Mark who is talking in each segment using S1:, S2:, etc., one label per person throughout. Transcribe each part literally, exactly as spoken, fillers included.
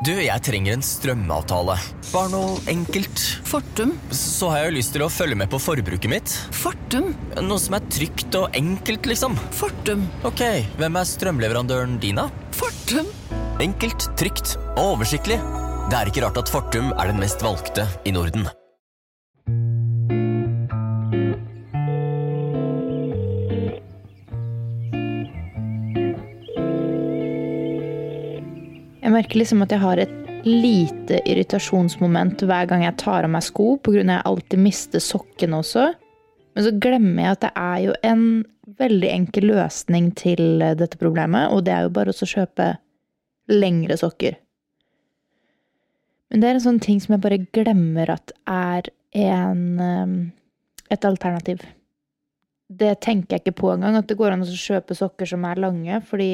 S1: Du, jeg trenger en strømavtale. Bare noe enkelt.
S2: Fortum.
S1: Så har jeg jo lyst til å følge med på forbruket mitt.
S2: Fortum.
S1: Noe som er trygt og enkelt, liksom.
S2: Fortum.
S1: Ok, hvem er strømleverandøren din da?
S2: Fortum.
S1: Enkelt, trygt og oversiktlig. Det er ikke rart at Fortum er den mest valgte i Norden.
S3: Jeg merker liksom at jeg har et lite irritasjonsmoment hver gang jeg tar av meg sko, på grunn av at jeg alltid mister sokken også. Men så glemmer jeg at det er jo en veldig enkel løsning til dette problemet, og det er jo bare å kjøpe lengre sokker. Men det er en sånn ting som jeg bare glemmer at er en, et alternativ. Det tenker jeg ikke på engang, at det går an å kjøpe sokker som er lange, fordi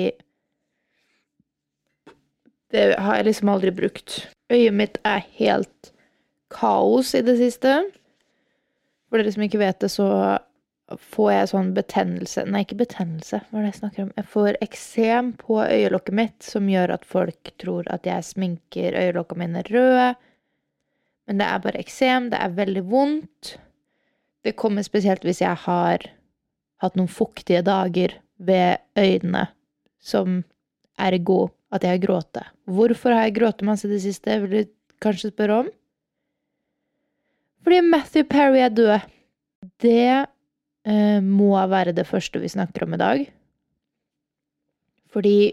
S3: det har jeg liksom aldri brukt. Øyet mitt er helt kaos i det siste. For dere som ikke vet det, så får jeg sånn betennelse. Nei, ikke betennelse. Hva er det jeg snakker om? Jeg får eksem på øyelokket mitt, som gjør at folk tror at jeg sminker øyelokkene mine røde. Men det er bare eksem. Det er veldig vondt. Det kommer spesielt hvis jeg har hatt noen fuktige dager ved øynene, som ergo at jeg har gråte. Hvorfor har jeg gråte masse det siste? Vil du kanskje spørre om? Fordi Matthew Perry er død. Det eh, må være det første vi snakker om i dag. Fordi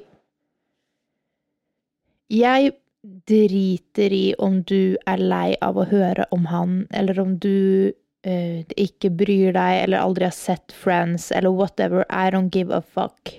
S3: jeg driter i om du er lei av å høre om han, eller om du eh, ikke bryr deg, eller aldri har sett Friends, eller whatever. I don't give a fuck.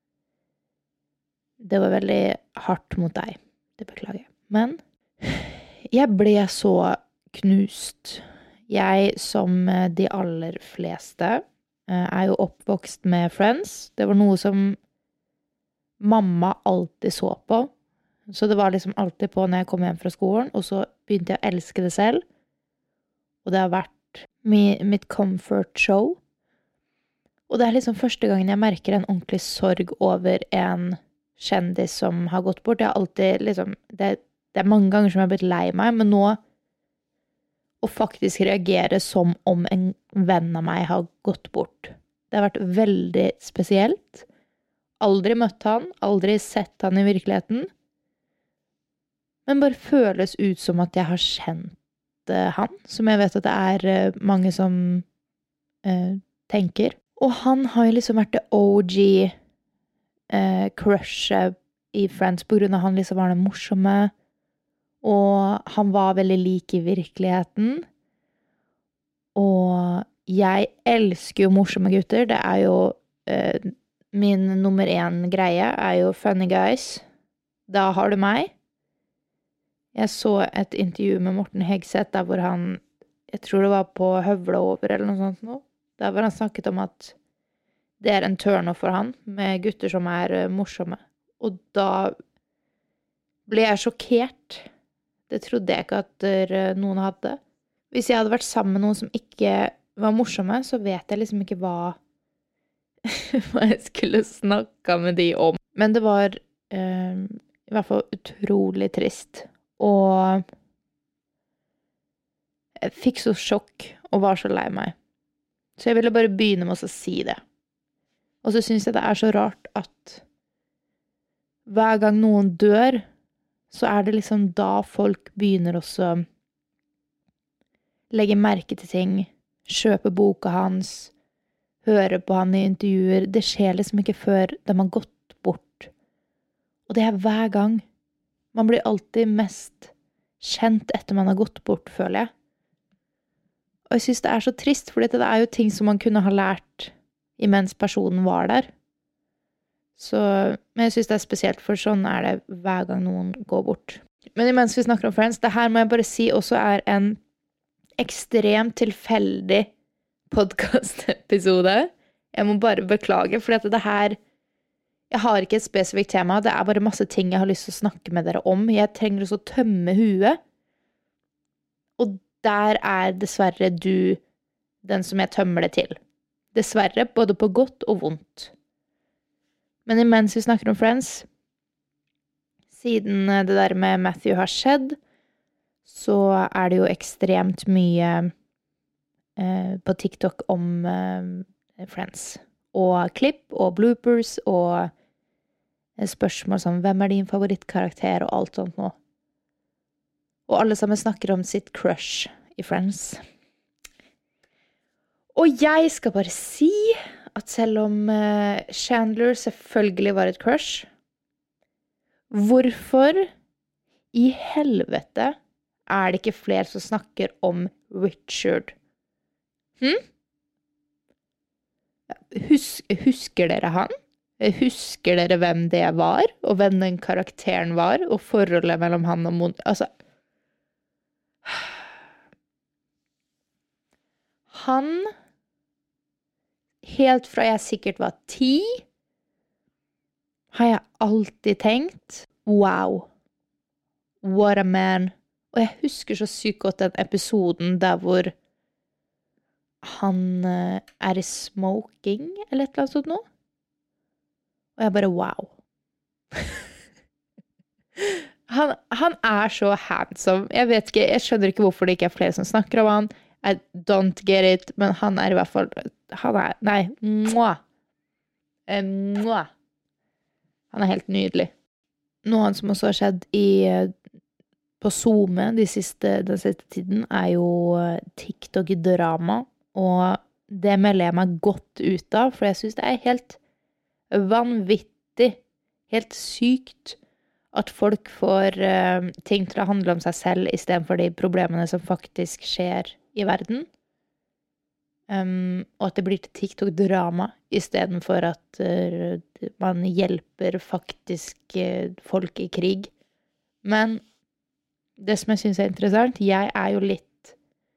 S3: Det var veldig hardt mot deg. Det beklager jeg. Men jeg ble så knust. Jeg, som de aller fleste, er jo oppvokst med Friends. Det var noe som mamma alltid så på. Så det var liksom alltid på når jeg kom hjem fra skolen, og så begynte jeg å elske det selv. Og det har vært mitt comfort show. Og det er liksom første gangen jeg merker en ordentlig sorg over en kjendis som har gått bort. Jeg har alltid liksom, det, det er mange ganger som jeg har blitt lei meg, men nå å faktisk reagere som om en venn av meg har gått bort. Det har vært veldig spesielt. Aldri møtt han, aldri sett han i virkeligheten, men bare føles ut som at jeg har kjent han, som jeg vet at det er mange som uh, tenker. Og han har jo liksom vært det O G Uh, crushet i Friends på grunn av han liksom var den morsomme, og han var veldig lik i virkeligheten. Og jeg elsker jo morsomme gutter. Det er jo uh, min nummer én greie er jo funny guys. Da har du meg. Jeg så et intervju med Morten Hegseth der hvor han, jeg tror det var på Høvla over eller noe sånt nå, der hvor han snakket om at det er en turn-off for han, med gutter som er uh, morsomme. Og da ble jeg sjokkert. Det trodde jeg ikke at uh, noen hadde. Hvis jeg hadde vært sammen med noen som ikke var morsomme, så vet jeg liksom ikke hva, hva jeg skulle snakke med de om. Men det var uh, i hvert fall utrolig trist. Og jeg fikk så sjokk og var så lei meg. Så jeg ville bare begynne med å si det. Og så synes jeg det er så rart at hver gang noen dør, så er det liksom da folk begynner også å legge merke til ting, kjøpe boka hans, høre på han i intervjuer. Det skjer liksom ikke før de har gått bort. Og det er hver gang. Man blir alltid mest kjent etter man har gått bort, føler jeg. Og jeg synes det er så trist, for det er jo ting som man kunne ha lært imens personen var der. Så, men jeg synes det er spesielt, for sånn er det hver gang noen går bort. Men imens vi snakker om Friends, det her må jeg bare si også er en ekstremt tilfeldig podcast-episode. Jeg må bare beklage, for det her, jeg har ikke et spesifikt tema, det er bare masse ting jeg har lyst til å snakke med dere om. Jeg trenger også å tømme huet. Og der er dessverre du den som jeg tømmer det til. Dessverre, både på godt og vondt. Men imens vi snakker om Friends, siden det der med Matthew har skjedd, så er det jo ekstremt mye eh, på TikTok om eh, Friends. Og klipp, og bloopers, og spørsmål som hvem er din favorittkarakter, og alt sånt nå. Og alle sammen snakker om sitt crush i Friends. Og jeg skal bare si at selv om eh, Chandler selvfølgelig var et crush, hvorfor i helvete er det ikke flere som snakker om Richard? Hm? Hus- husker dere han? Husker dere hvem det var, og hvem den karakteren var, og forholdet mellom han og Mon... Altså... Han, helt fra jeg sikkert var ti, har jeg alltid tenkt, wow, what a man. Og jeg husker så sykt godt den episoden der hvor han uh, er i smoking, eller et eller annet sånt nå. Og jeg bare, wow. han, han er så handsome. Jeg vet ikke, jeg skjønner ikke hvorfor det ikke er flere som snakker om han. I don't get it, men han er i hvert fall, han er, nei, mwah. Eh, mwah. Han er helt nydelig. Noe som også har skjedd i, på Zoom de siste, den siste tiden er jo TikTok-drama, og det melder jeg meg godt ut av, for jeg synes det er helt vanvittig, helt sykt at folk får uh, ting til å handle om seg selv i stedet for de problemene som faktisk skjer i verden. Um, og at det blir til TikTok-drama i stedet for at uh, man hjelper faktisk uh, folk i krig. Men det som jeg synes er interessant, jeg er jo litt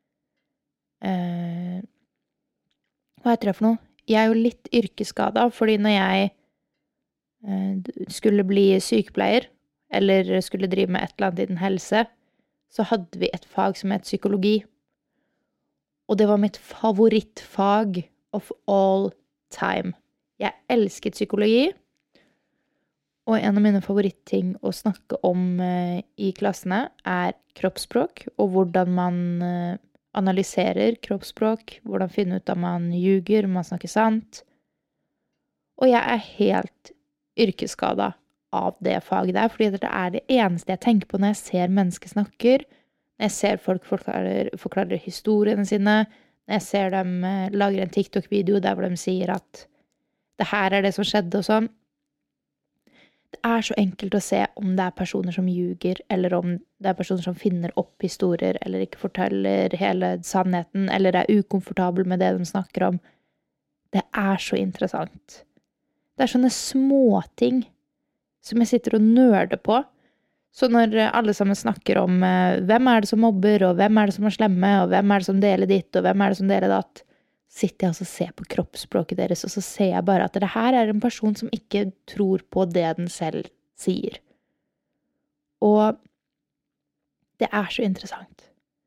S3: uh, hva heter det for noe? Jeg er jo litt yrkesskadet, fordi når jeg uh, skulle bli sykepleier, eller skulle drive med et eller annet innen helse, så hadde vi et fag som het psykologi. Og det var mitt favorittfag of all time. Jeg elsket psykologi, og en av mine favorittting å snakke om uh, i klassene er kroppsspråk, og hvordan man uh, analyserer kroppsspråk, hvordan finne ut om man ljuger, om man snakker sant. Og jeg er helt yrkesskadet av det faget der, fordi det er det eneste jeg tenker på når jeg ser mennesker snakker, når jeg ser folk forklarer, forklarer historiene sine, når jeg ser dem eh, lager en TikTok-video der hvor de sier at det her er det som skjedde og sånn. Det er så enkelt å se om det er personer som ljuger, eller om det er personer som finner opp historier, eller ikke forteller hele sannheten, eller er ukomfortabel med det de snakker om. Det er så interessant. Det er sånne småting som jeg sitter og nører på. Så når alle sammen snakker om uh, hvem er det som mobber, og hvem er det som er slemme, og hvem er det som deler ditt, og hvem er det som deler datt, sitter jeg og ser på kroppsspråket deres, og så ser jeg bare at det her er en person som ikke tror på det den selv sier. Og det er så interessant.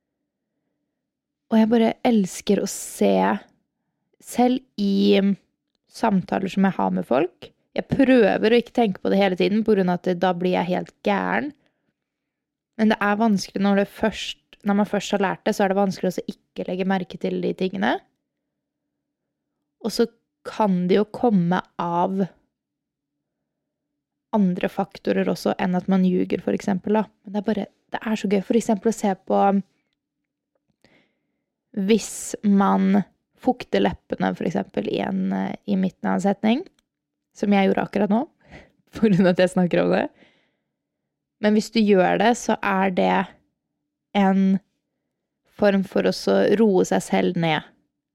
S3: Og jeg bare elsker å se, selv i samtaler som jeg har med folk. Jeg prøver å ikke tenke på det hele tiden, på grunn av at da blir jeg helt gæren. Men det er vanskelig når, det først, når man først har lært det, så er det vanskelig å ikke legge merke til de tingene. Og så kan det jo komme av andre faktorer også, enn at man ljuger, for eksempel. Da. Men det er bare, det er så gøy, for eksempel å se på hvis man fukter leppene, for eksempel, i, en, i midten av en setning, som jeg gjorde akkurat nå, for grunn av at jeg snakker om det. Men hvis du gjør det, så er det en form for å roe seg selv ned.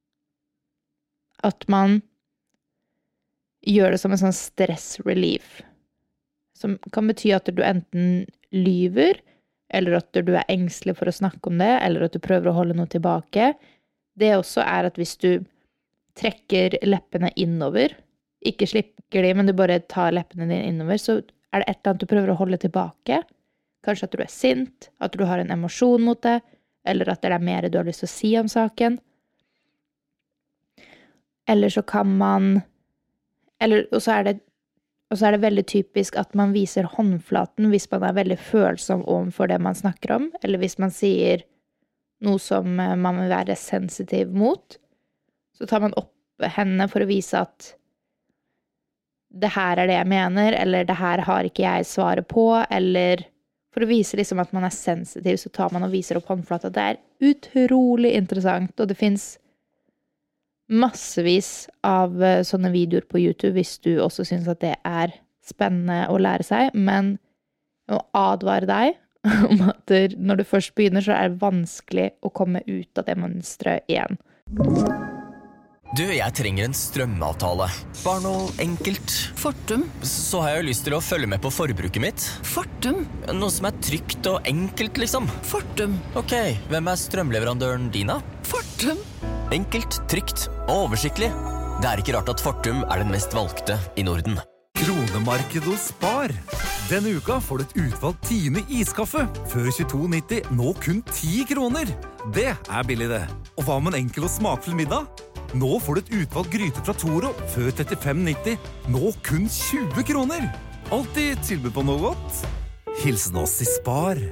S3: At man gjør det som en sånn stress relief. Som kan bety at du enten lyver, eller at du er engstelig for å snakke om det, eller at du prøver å holde noe tilbake. Det også er at hvis du trekker leppene innover, ikke slipper de, men du bare tar leppene dine innover, så er det et eller annet du prøver å holde tilbake. Kanskje at du er sint, at du har en emosjon mot det, eller at det er mer du har lyst til å si om saken. Eller så kan man, eller, og så er det Og så er det veldig typisk at man viser håndflaten hvis man er veldig følsom overfor det man snakker om, eller hvis man sier noe som man vil være sensitiv mot, så tar man opp hendene for å vise at det her er det jeg mener, eller det her har ikke jeg svaret på, eller for å vise liksom at man er sensitiv, så tar man og viser opp håndflata. Det er utrolig interessant, og det finnes massevis av sånne videoer på YouTube hvis du også synes at det er spennende å lære seg, men jeg må advare deg om at når du først begynner, så er det vanskelig å komme ut av det mønstret igjen.
S1: Du, jeg trenger en strømavtale. Bare noe enkelt.
S2: Fortum.
S1: Så har jeg jo lyst til å følge med på forbruket mitt.
S2: Fortum.
S1: Noe som er trygt og enkelt, liksom.
S2: Fortum.
S1: Ok, hvem er strømleverandøren din da?
S2: Fortum.
S1: Enkelt, trygt og oversiktlig. Det er ikke rart at Fortum er den mest valgte i Norden.
S4: Kronemarked hos Spar. Denne uka får du et utvalgt Tine iskaffe. Før tjueto nitti, nå kun ti kroner. Det er billig det. Og hva med en enkel og smakfull middag? Nå får du et utvalgt gryte fra Toro. Før trettifem nitti, nå kun tjue kroner. Alltid tilbud på noe godt. Hilsen oss i Spar.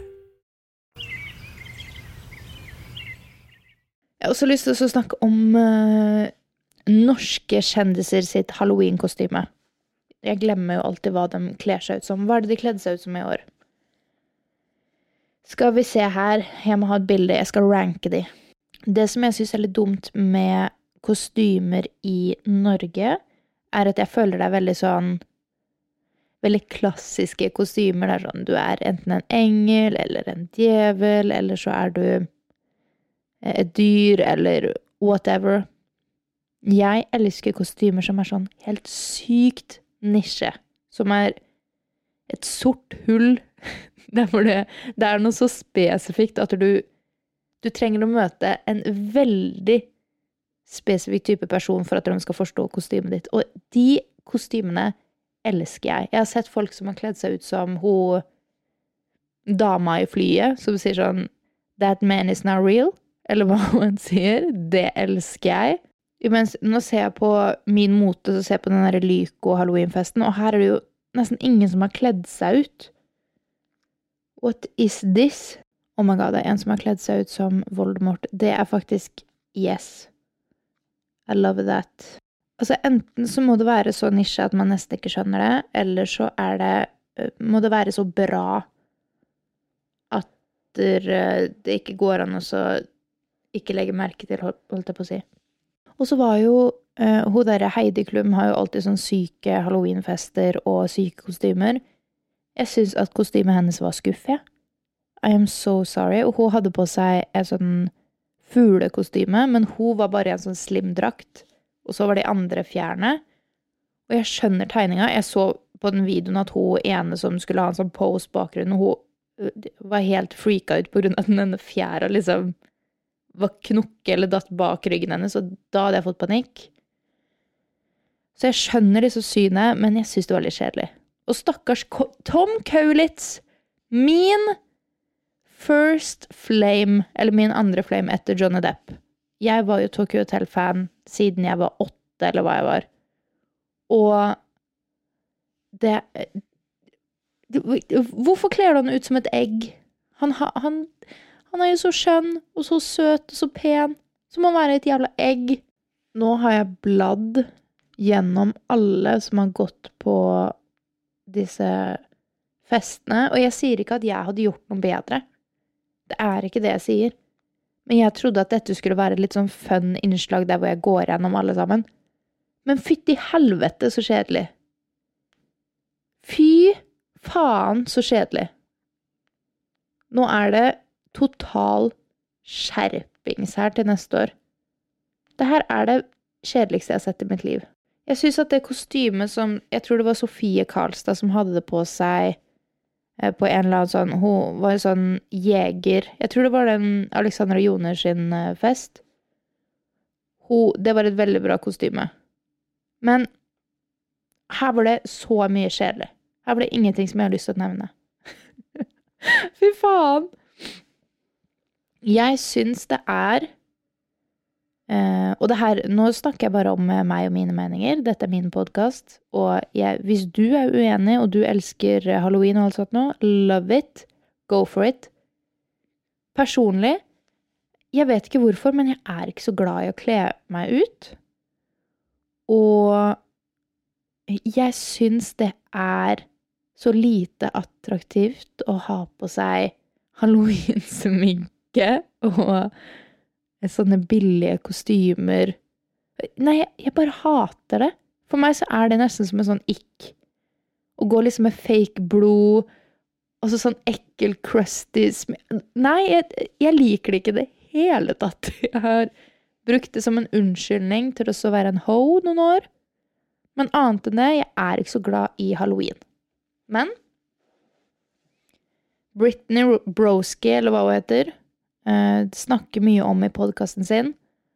S3: Jeg har også lyst til å snakke om uh, norske kjendiser sitt Halloween-kostyme. Jeg glemmer jo alltid hva de kler seg ut som. Hva er det de kledde seg ut som i år? Skal vi se her. Jeg må ha et bilde. Jeg skal ranke de. Det som jeg synes er litt dumt med kostymer i Norge, er at jeg føler det er veldig sånn veldig klassiske kostymer. Det er sånn, du er enten en engel, eller en djevel, eller så er du et dyr, eller whatever. Jeg elsker kostymer som er sånn helt sykt nisje, som er et sort hull, der hvor det, det er noe så spesifikt at du, du trenger å møte en veldig spesifikk type person for at de skal forstå kostymet ditt. Og de kostymene elsker jeg. Jeg har sett folk som har kledd seg ut som hun dama i flyet, som sier sånn, that man is not real, eller hva hun sier. Det elsker jeg. Mens nå ser jeg på min mote, så ser jeg på den der Lyko Halloween-festen, og her er det jo nesten ingen som har kledd seg ut. What is this? Oh my god, det er en som har kledd seg ut som Voldemort. Det er faktisk yes. I love that. Altså, enten så må det være så nisje at man nesten ikke skjønner det, eller så er det, må det være så bra at det ikke går an å så ikke legge merke til, holdt jeg på å si. Og så var jo, uh, hun der Heidi Klum har jo alltid sånn syke Halloween-fester og syke kostymer. Jeg synes at kostymet hennes var skuffet. I am so sorry. Og hun hadde på seg en sånn fuglekostyme, men hun var bare en sånn slimdrakt. Og så var de andre fjerne. Og jeg skjønner tegninga. Jeg så på den videoen at hun ene som skulle ha en sånn pose-bakgrunn, og hun var helt freaka ut på grunn av at denne fjæra liksom var knokke eller datt bak ryggen hennes, og da hadde jeg fått panikk. Så jeg skjønner disse syne, men jeg synes det var litt kjedelig. Og stakkars Tom Kaulitz, min first flame, eller min andre flame etter Johnny Depp. Jeg var jo Tokyo Hotel-fan siden jeg var åtte, eller hva jeg var. Og det... Hvorfor kler du han ut som et egg? Han, han, han er jo så skjønn, og så søt, og så pen. Så må han være et jævla egg. Nå har jeg bladd gjennom alle som har gått på disse festene, og jeg sier ikke at jeg hadde gjort noe bedre. Det er ikke det jeg sier. Men jeg trodde at dette skulle være litt sånn fun innslag der hvor jeg går gjennom alle sammen. Men fytti helvete så kjedelig. Fy faen så kjedelig. Nå er det total skjerpings her til neste år. Det her er det kjedeligste jeg har sett i mitt liv. Jeg synes at det kostymet som, jeg tror det var Sofie Karlstad som hadde det på seg eh, på en eller annen sånn, hun var en sånn jeger. Jeg tror det var den Alexandra Joner sin eh, fest. Hun, det var et veldig bra kostyme. Men her var det så mye kjedelig. Her var det ingenting som jeg har lyst til å nevne. Fy faen! Jeg synes det er Uh, og det her, nå snakker jeg bare om meg og mine meninger. Dette er min podcast. Og jeg, hvis du er uenig, og du elsker Halloween og alt sånt nå, love it. Go for it. Personlig, jeg vet ikke hvorfor, men jeg er ikke så glad i å kle meg ut. Og jeg synes det er så lite attraktivt å ha på seg Halloween-sminke og sånne billige kostymer. Nei, jeg, jeg bare hater det. For meg så er det nesten som en sånn ikk. Å gå liksom med fake blod, og så sånn ekkel, crusty sminke. Nei, jeg, jeg liker det ikke det hele tatt. Jeg har brukt det som en unnskyldning til å være en ho noen år. Men annet enn det, jeg er ikke så glad i Halloween. Men Brittany Broski, eller hva hun heter, uh, snakker mye om i podcasten sin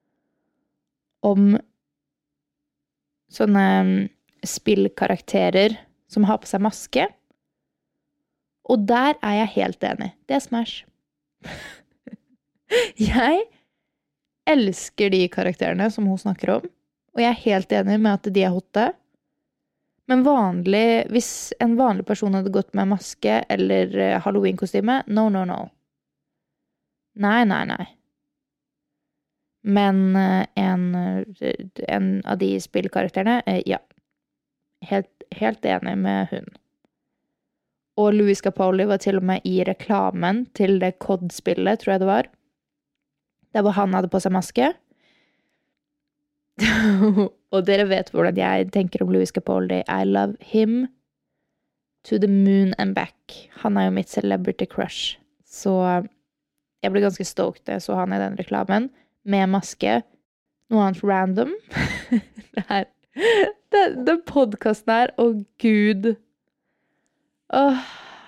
S3: om sånne spillkarakterer som har på seg maske. Og der er jeg helt enig. Det er Smash. Jeg elsker de karakterene som hun snakker om, og jeg er helt enig med at de er hotte. Men vanlig, hvis en vanlig person hadde gått med maske eller Halloween-kostyme, no, no, no. Nei, nei, nei. Men en, en av de spillkarakterene, ja. Helt, helt enig med hun. Og Louis Capaldi var til og med i reklamen til det C O D-spillet, tror jeg det var. Der hvor han hadde på seg maske. Og dere vet hvordan jeg tenker om Louis Capaldi. I love him to the moon and back. Han er jo mitt celebrity crush. Så jeg ble ganske stoked da jeg så han i den reklamen. Med maske. Noe annet random. Det her. Det, det podcasten her. Å, Gud. Åh.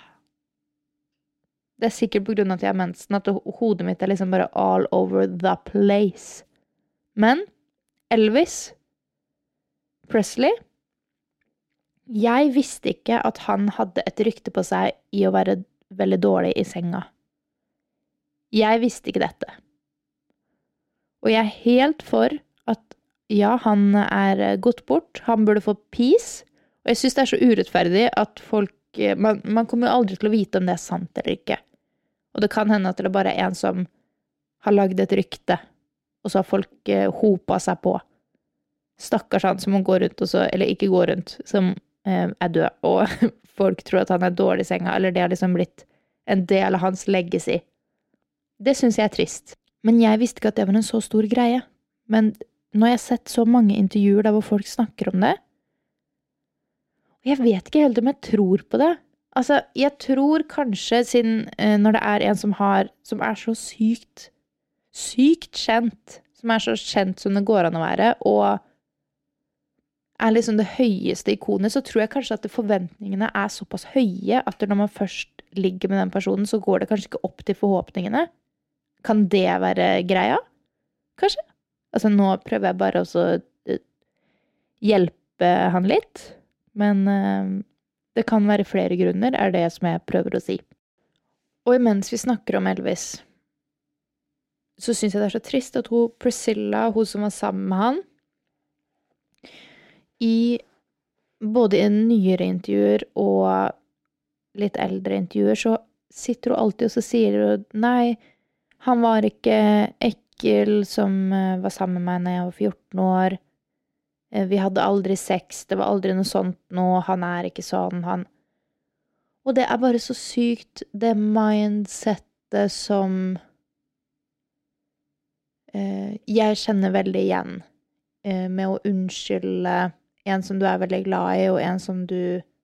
S3: Det er sikkert på grunn av at jeg har mensen, at hodet mitt er liksom bare all over the place. Men Elvis Presley, jeg visste ikke at han hadde et rykte på seg i å være veldig dårlig i senga. Jeg visste ikke dette. Og jeg er helt for at ja, han er gått bort, han burde få peace, og jeg synes det er så urettferdig at folk, man, man kommer jo aldri til å vite om det er sant eller ikke. Og det kan hende at det bare er en som har lagd et rykte, og så har folk eh, hopet seg på. Stakkars han som går rundt, og så, eller ikke går rundt, som eh, er død, og folk tror at han er dårlig i senga, eller det har liksom blitt en del av hans legacy. Det synes jeg er trist. Men jeg visste ikke at det var en så stor greie. Men nå har jeg sett så mange intervjuer der hvor folk snakker om det, og jeg vet ikke helt om jeg tror på det. Altså, jeg tror kanskje siden eh, når det er en som har, som er så sykt, sykt kjent, som er så kjent som det går an å være, og er liksom det høyeste ikonet, så tror jeg kanskje at forventningene er såpass høye, at når man først ligger med den personen, så går det kanskje ikke opp til forhåpningene. Kan det være greia? Kanskje? Altså, nå prøver jeg bare å hjelpe han litt, men uh, det kan være flere grunner, er det som jeg prøver å si. Og imens vi snakker om Elvis, så synes jeg det er så trist at hun, Priscilla, hun som var sammen med han, i både i nyere intervjuer og litt eldre intervjuer, så sitter hun alltid og så sier hun, nei, han var ikke ekkel som var sammen med meg når jeg var fjorten år. Vi hadde aldri sex, det var aldri noe sånt nå, han er ikke sånn, han. Og det er bare så sykt, det mindsetet som eh, jeg kjenner veldig igjen eh, med å unnskylde en som du er veldig glad i, og en som du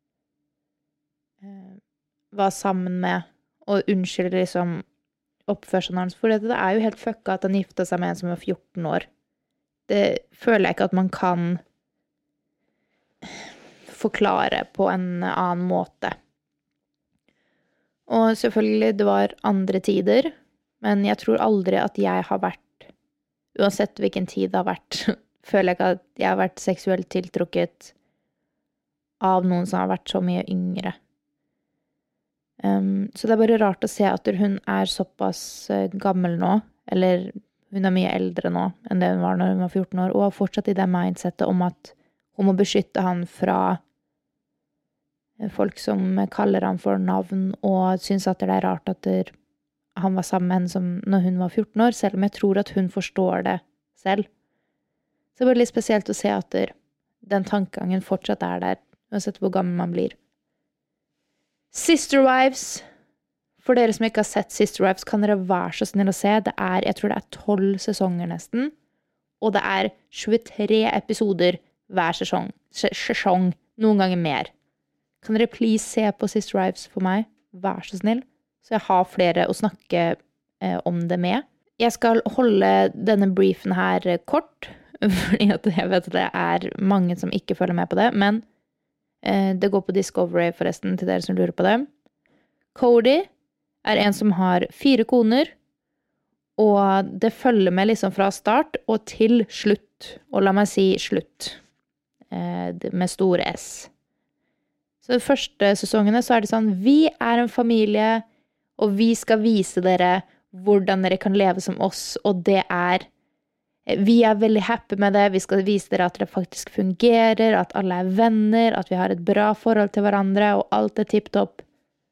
S3: eh, var sammen med, og unnskylder liksom oppførselen hans. For det, det er jo helt fucka at han gifta seg med en som var fjorten år. Det føler jeg ikke at man kan forklare på en annen måte. Og selvfølgelig, det var andre tider, men jeg tror aldri at jeg har vært, uansett hvilken tid det har vært, føler jeg ikke at jeg har vært seksuelt tiltrukket av noen som har vært så mye yngre. Um, så det er bare rart å se at hun er såpass uh, gammel nå, eller hun er mye eldre nå enn det hun var når hun var fjorten år, og har fortsatt i det mindsetet om at hun må beskytte han fra folk som kaller han for navn, og synes at det er rart at det, han var sammen med henne som når hun var fjorten år, selv om jeg tror at hun forstår det selv. Så det var litt spesielt å se at der, den tankegangen fortsatt er der, uansett hvor gammel man blir. Sister Wives. For dere som ikke har sett Sister Wives, kan dere være så snill å se. Det er, jeg tror det er tolv sesonger nesten, og det er tjuetre episoder hver sesong. Sesong, noen ganger mer. Kan dere please se på Sister Wives for meg? Vær så snill. Så jeg har flere å snakke eh, om det med. Jeg skal holde denne briefen her kort, fordi at jeg vet at det er mange som ikke følger med på det, men eh, det går på Discovery forresten, til dere som lurer på det. Cody er en som har fire koner, og det følger med liksom fra start og til slutt, og la meg si slutt, eh, med store S. Så de første sesongene så er det sånn, vi er en familie, og vi skal vise dere hvordan dere kan leve som oss, og det er, vi er veldig happy med det, vi skal vise dere at det faktisk fungerer, at alle er venner, at vi har et bra forhold til hverandre, og alt er tipptopp.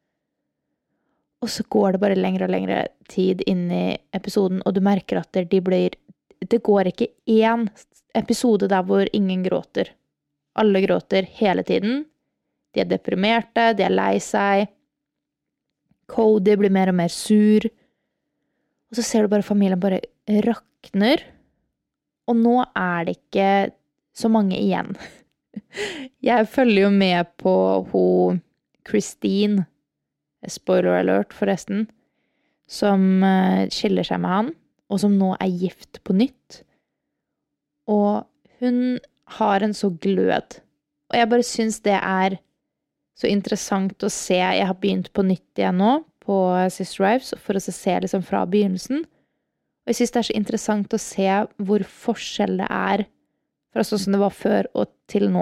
S3: Og så går det bare lengre og lengre tid inn i episoden, og du merker at de blir, det går ikke én episode der hvor ingen gråter. Alle gråter hele tiden. De er deprimerte, de er lei seg. Cody blir mer og mer sur. Og så ser du bare familien bare rakner. Og nå er det ikke så mange igjen. Jeg følger jo med på hun Christine, spoiler alert forresten, som skiller seg med han, og som nå er gift på nytt. Og hun har en så glød. Og jeg bare synes det er så interessant å se. Jeg har begynt på nytt igjen nå, på Sister Wives, for å se liksom fra begynnelsen. Og jeg synes det er så interessant å se hvor forskjell det er fra sånn som det var før og til nå.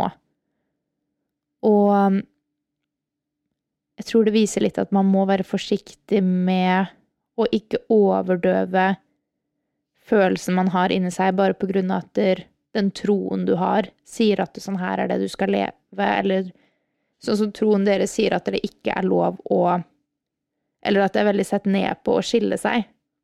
S3: Og jeg tror det viser litt at man må være forsiktig med å ikke overdøve følelsen man har inni seg, bare på grunn av at den troen du har sier at sånn her er det du skal leve, eller sånn som troen dere sier at det ikke er lov å, eller at det er veldig sett ned på å skille seg.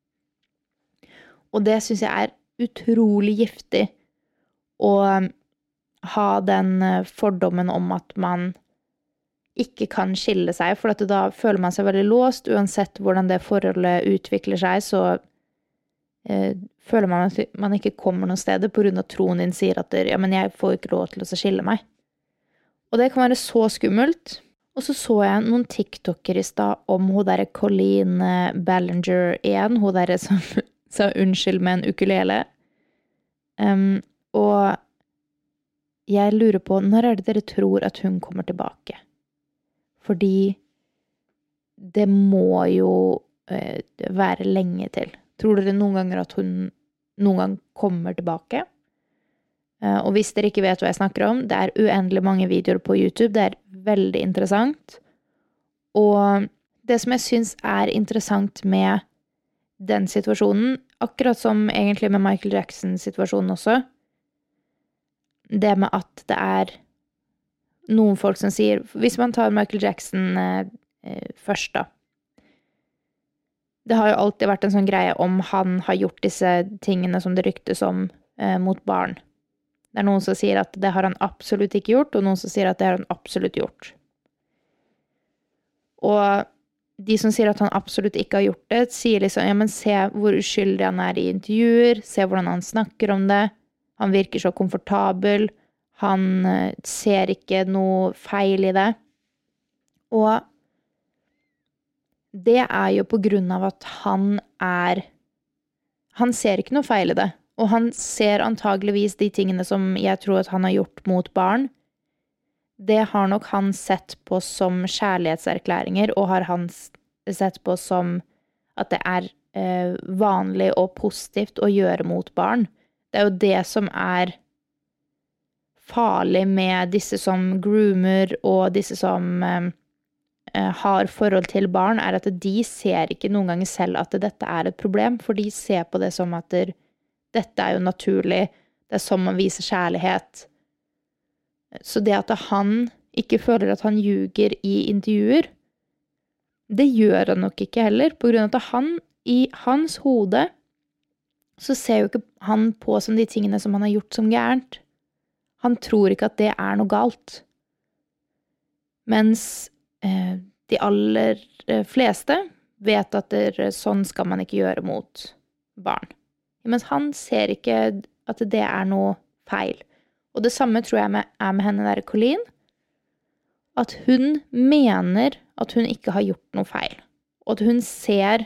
S3: Og det synes jeg er utrolig giftig å ha den fordommen om at man ikke kan skille seg, for at da føler man seg veldig låst, uansett hvordan det forholdet utvikler seg, så eh, føler man at man ikke kommer noen steder på grunn av troen din sier at ja, men jeg får ikke råd til å skille meg. Og det kan være så skummelt. Og så så jeg noen TikToker i sted om hun der Colleen Ballinger igjen, hun der som sa unnskyld med en ukulele. Um, og jeg lurer på, når er det dere tror at hun kommer tilbake? Fordi det må jo uh, være lenge til. Tror dere noen ganger at hun noen gang kommer tilbake? Uh, og hvis dere ikke vet hva jeg snakker om, det er uendelig mange videoer på YouTube, det er veldig interessant. Og det som jeg synes er interessant med den situasjonen, akkurat som egentlig med Michael Jackson-situasjonen også, det med at det er noen folk som sier, hvis man tar Michael Jackson eh, først da, det har jo alltid vært en sånn greie om han har gjort disse tingene som det ryktes om eh, mot barn. Det er noen som sier at det har han absolutt ikke gjort, og noen som sier at det har han absolutt gjort. Og de som sier at han absolutt ikke har gjort det, sier liksom, ja, men se hvor uskyldig han er i intervjuer, se hvordan han snakker om det, han virker så komfortabel, han ser ikke noe feil i det. Og det er jo på grunn av at han er, han ser ikke noe feil i det. Og han ser antageligvis de tingene som jeg tror at han har gjort mot barn. Det har nok han sett på som kjærlighetserklæringer, og har han sett på som at det er eh, vanlig og positivt å gjøre mot barn. Det er jo det som er farlig med disse som groomer, og disse som eh, har forhold til barn, er at de ser ikke noen ganger selv at dette er et problem, for de ser på det som at dette er jo naturlig, det er sånn man viser kjærlighet. Så det at han ikke føler at han ljuger i intervjuer, det gjør han nok ikke heller, på grunn av at han, i hans hode, så ser jo ikke han på som de tingene som han har gjort som gærent. Han tror ikke at det er noe galt. Mens eh, de aller fleste vet at det, sånn skal man ikke gjøre mot barn. Mens han ser ikke at det er noe feil. Og det samme tror jeg med, er med henne der Colleen. At hun mener at hun ikke har gjort noe feil. Og at hun ser,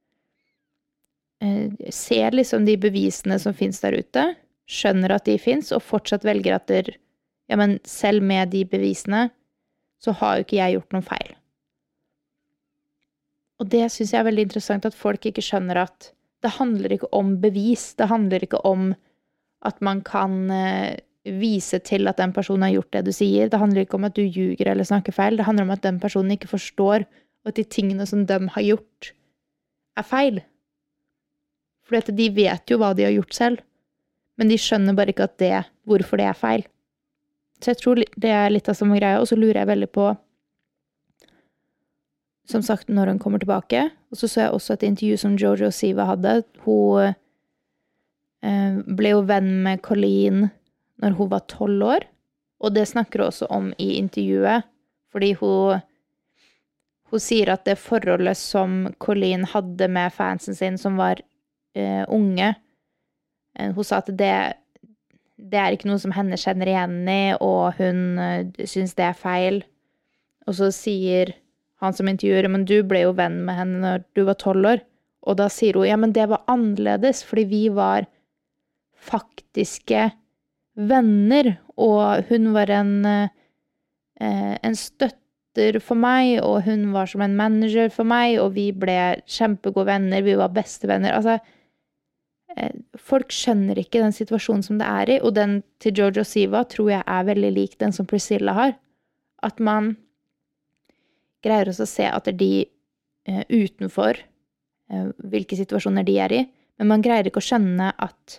S3: eh, ser liksom de bevisene som finnes der ute, skjønner at de finnes, og fortsatt velger at der, ja, men selv med de bevisene, så har jo ikke jeg gjort noe feil. Og det synes jeg er veldig interessant, at folk ikke skjønner at det handler ikke om bevis, det handler ikke om at man kan eh, vise til at den personen har gjort det du sier, det handler ikke om at du ljuger eller snakker feil, det handler om at den personen ikke forstår at de tingene som de har gjort er feil. Fordi at de vet jo hva de har gjort selv, men de skjønner bare ikke at det, hvorfor det er feil. Så jeg tror det er litt av samme greie, og så lurer jeg veldig på, som sagt, når hun kommer tilbake, og så så jeg også et intervju som Jojo Siva hadde. Hun eh, ble jo venn med Colleen når hun var tolv år, og det snakker hun også om i intervjuet, fordi hun, hun sier at det forholdet som Colleen hadde med fansen sin, som var eh, unge, eh, hun sa at det, det er ikke noe som henne kjenner igjen i, og hun eh, synes det er feil. Og så sier han som intervjuer, men du ble jo venn med henne når du var tolv år. Og da sier hun, ja, men det var annerledes, fordi vi var faktiske venner, og hun var en, eh, en støtter for meg, og hun var som en manager for meg, og vi ble kjempegode venner, vi var beste venner. Altså, eh, folk skjønner ikke den situasjonen som det er i, og den til Jojo Siva tror jeg er veldig lik den som Priscilla har. At man greier også å se at det er de eh, utenfor eh, hvilke situasjoner de er i, men man greier ikke å skjønne at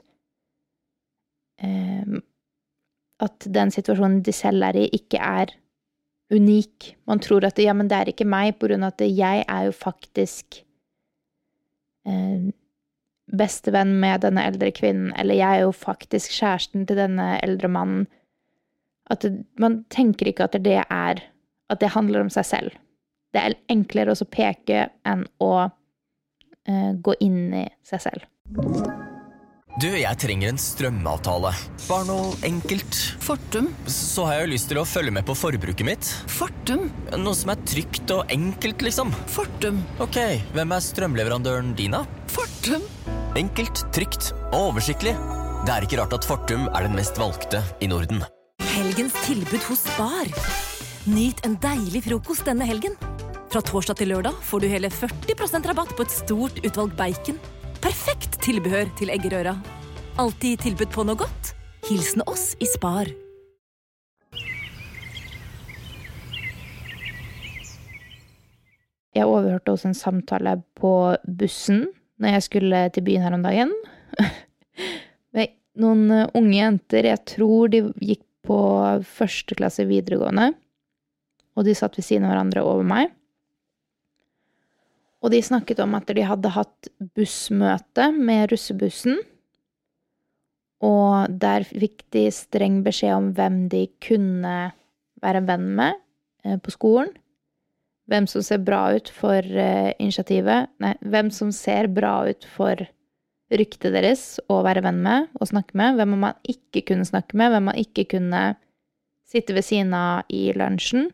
S3: eh, at den situasjonen de selv er i ikke er unik. Man tror at det, ja, men det er ikke meg, på grunn av at jeg er jo faktisk eh, bestevenn med denne eldre kvinnen, eller jeg er jo faktisk kjæresten til denne eldre mannen. At det, man tenker ikke at det er, at det handler om seg selv. Det er enklere å peke enn å eh, gå inn i seg selv.
S1: Du, jeg trenger en strømavtale. Bare noe enkelt.
S2: Fortum.
S1: Så har jeg jo lyst til å følge med på forbruket mitt.
S2: Fortum.
S1: Noe som er trygt og enkelt, liksom.
S2: Fortum.
S1: Ok, hvem er strømleverandøren din da?
S2: Fortum.
S1: Enkelt, trygt og oversiktlig. Det er ikke rart at Fortum er den mest valgte i Norden.
S5: Helgens tilbud hos Spar. Nyt en deilig frokost denne helgen. Fra torsdag til lørdag får du hele førti prosent rabatt på et stort utvalg bacon. Perfekt tilbehør til eggerøra. Alltid tilbud på noe godt. Hilsen oss i Spar.
S3: Jeg overhørte også en samtale på bussen når jeg skulle til byen her om dagen. Med noen unge jenter, jeg tror de gikk på første klasse videregående, og de satt ved siden av hverandre over meg. Og de snakket om at de hadde hatt bussmøte med russebussen, og der fikk de streng beskjed om hvem de kunne være venn med på skolen, hvem som ser bra ut for initiativet, nei, hvem som ser bra ut for ryktet deres å være venn med og snakke med, hvem man ikke kunne snakke med, hvem man ikke kunne sitte ved siden av i lunsjen.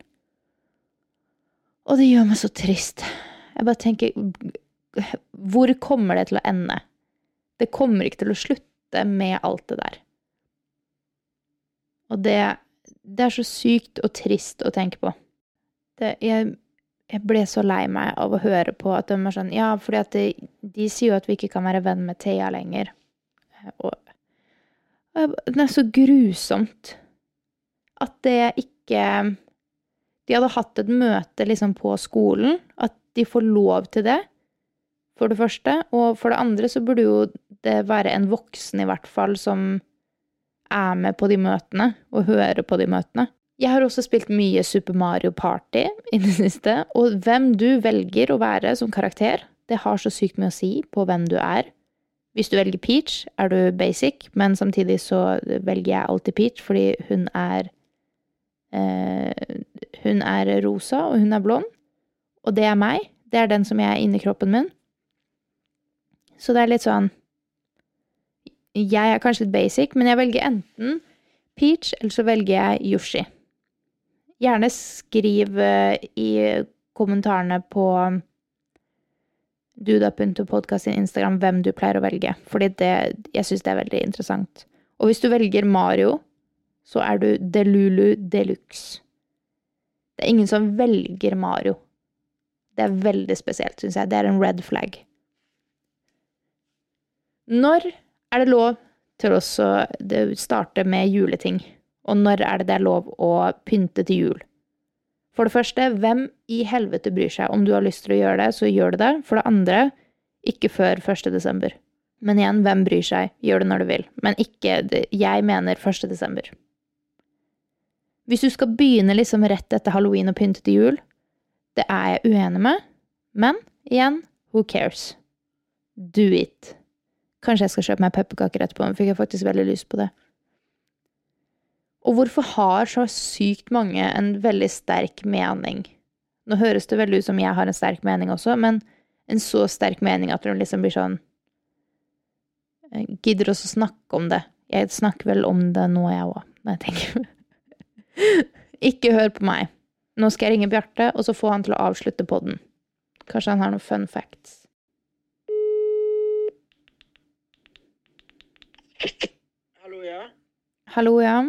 S3: Og det gjør meg så trist. Jeg bare tenker, hvor kommer det til å ende? Det kommer ikke til å slutte med alt det der. Og det, det er så sykt og trist å tenke på. Det, jeg, jeg ble så lei meg av å høre på at de er sånn, ja, fordi at de, de sier jo at vi ikke kan være venn med Thea lenger. Og, og det er så grusomt at det ikke... De hadde hatt et møte liksom på skolen, at de får lov til det, for det første. Og for det andre så burde jo det være en voksen i hvert fall som er med på de møtene og hører på de møtene. Jeg har også spilt mye Super Mario Party i det siste, og hvem du velger å være som karakter, det har så sykt mye å si på hvem du er. Hvis du velger Peach, er du basic, men samtidig så velger jeg alltid Peach, fordi hun er, eh, hun er rosa, og hun er blond, og det er meg. Det er den som jeg er inni kroppen min. Så det er litt sånn, jeg er kanskje litt basic, men jeg velger enten Peach, eller så velger jeg Yoshi. Gjerne skriv i kommentarene på duda punktum podcast sin Instagram hvem du pleier å velge, fordi det, jeg synes det er veldig interessant. Og hvis du velger Mario, så er du Delulu Deluxe. Det er ingen som velger Mario. Det er veldig spesielt, synes jeg. Det er en red flag. Når er det lov til å starte med juleting? Og når er det det er lov å pynte til jul? For det første, hvem i helvete bryr seg? Om du har lyst til å gjøre det, så gjør det det. For det andre, ikke før første desember. Men igjen, hvem bryr seg? Gjør det når du vil. Men ikke, jeg mener første desember. Hvis du skal begynne liksom rett etter Halloween og pynte til jul, det er jeg uenig med. Men igjen, who cares? Do it. Kanskje jeg skal kjøpe meg pepperkaker etterpå, men fikk jeg faktisk veldig lyst på det. Og hvorfor har så sykt mange en veldig sterk mening? Nå høres det veldig ut som jeg har en sterk mening også, men en så sterk mening at de liksom blir sånn, gidder også snakke om det. Jeg snakker vel om det nå jeg også, når jeg tenker. Ikke hør på meg. Nå skal jeg ringe Bjarte, og så få han til å avslutte podden. Kanskje han har noen fun facts.
S2: Hallo, ja.
S3: Hallo, ja.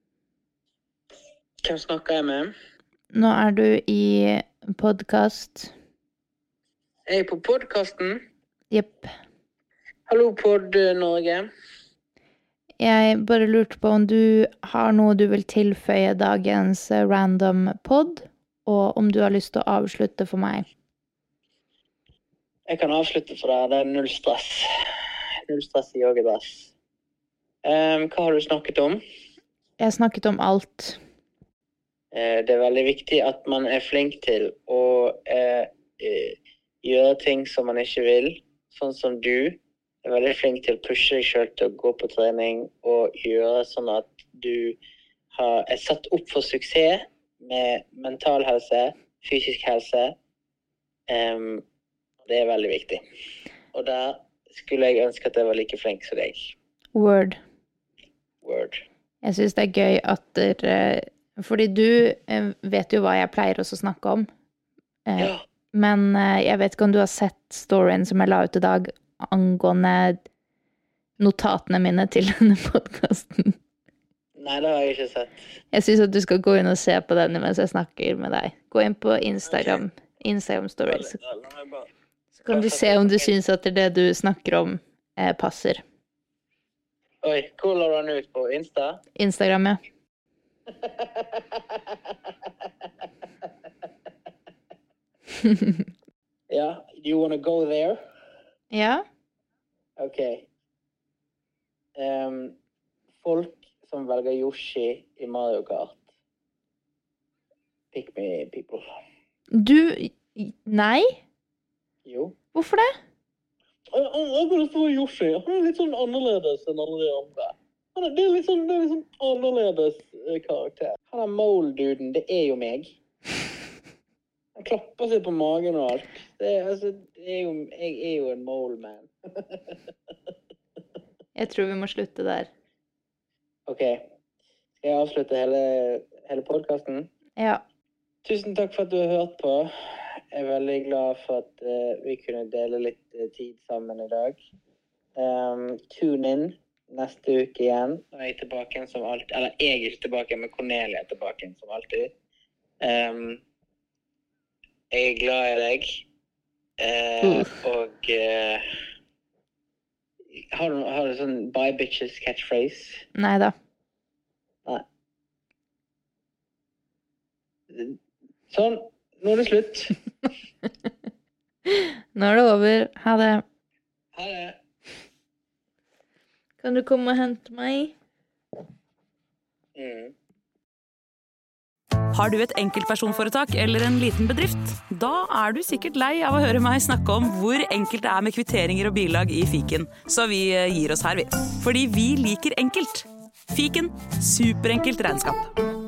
S2: Hvem snakker jeg med?
S3: Nå er du i podcast.
S2: Jeg er på podcasten.
S3: Jepp.
S2: Hallo, Pod Norge.
S3: Jeg bare lurte på om du har noe du vil tilføye dagens random pod, og om du har lyst til å avslutte for meg.
S2: Jeg kan avslutte for deg. Det er null stress. Null stress i yogadress. Um, hva har du snakket om?
S3: Jeg har snakket om alt.
S2: Det er veldig viktig at man er flink til å eh, eh, gjøre ting som man ikke vil, sånn som du er veldig flink til å pushe deg selv til å gå på trening og gjøre sånn at du har, er satt opp for suksess med mental helse, fysisk helse. Um, det er veldig viktig. Og der skulle jeg ønske at jeg var like flink som deg.
S3: Word.
S2: Word.
S3: Jeg synes det er gøy at dere... Fordi du eh, vet jo hva jeg pleier også å snakke om. Eh,
S2: Ja.
S3: Men eh, jeg vet ikke om du har sett storyen som jeg la ut i dag angående notatene mine til denne podcasten.
S2: Nei, det har jeg ikke sett.
S3: Jeg synes at du skal gå inn og se på den mens jeg snakker med deg. Gå inn på Instagram, Instagram stories.
S2: La meg bare-
S3: Så kan du se om du synes at det du snakker om eh, passer.
S2: Oi, hvor la du den ut på Insta?
S3: Instagram, ja.
S2: Yeah, you want to go there?
S3: Ja,
S2: Okay. Um, folk som velger Yoshi i Mario Kart. Pick me, people.
S3: du... Nei?
S2: Jo.
S3: Hvorfor det?
S2: Jeg jeg kunne få Yoshi. Han er litt sånn annerledes enn alle de andre. Han er, det er litt sånn, det er litt sånn annerledes eh, karakter. Han er mole-duden, det er jo meg. Han klapper seg på magen og alt. Det er, altså, det er jo, jeg er jo en mole-man.
S3: Jeg tror vi må slutte der.
S2: Ok. Skal jeg avslutte hele, hele podcasten?
S3: Ja.
S2: Tusen takk for at du har hørt på. Jeg er veldig glad for at uh, vi kunne dele litt uh, tid sammen i dag. Um, tune in neste uke igjen. Nå er jeg tilbake igjen som alltid. Eller jeg er ikke tilbake, men Cornelia er tilbake igjen som alltid. Um, jeg er glad i deg. Uh, og uh, har, du, har du sånn bye bitches catchphrase?
S3: Neida.
S2: Nei. Sånn, nå er det slutt.
S3: Nå er det over. Ha det.
S2: Ha det.
S3: Kan du komme og hente meg?
S2: Mm.
S5: Har du et enkeltpersonforetak eller en liten bedrift? Da er du sikkert lei av å høre meg snakke om hvor enkelt det er med kvitteringer og bilag i fiken. Så vi gir oss her, vi. Fordi vi liker enkelt. Fiken, superenkelt regnskap.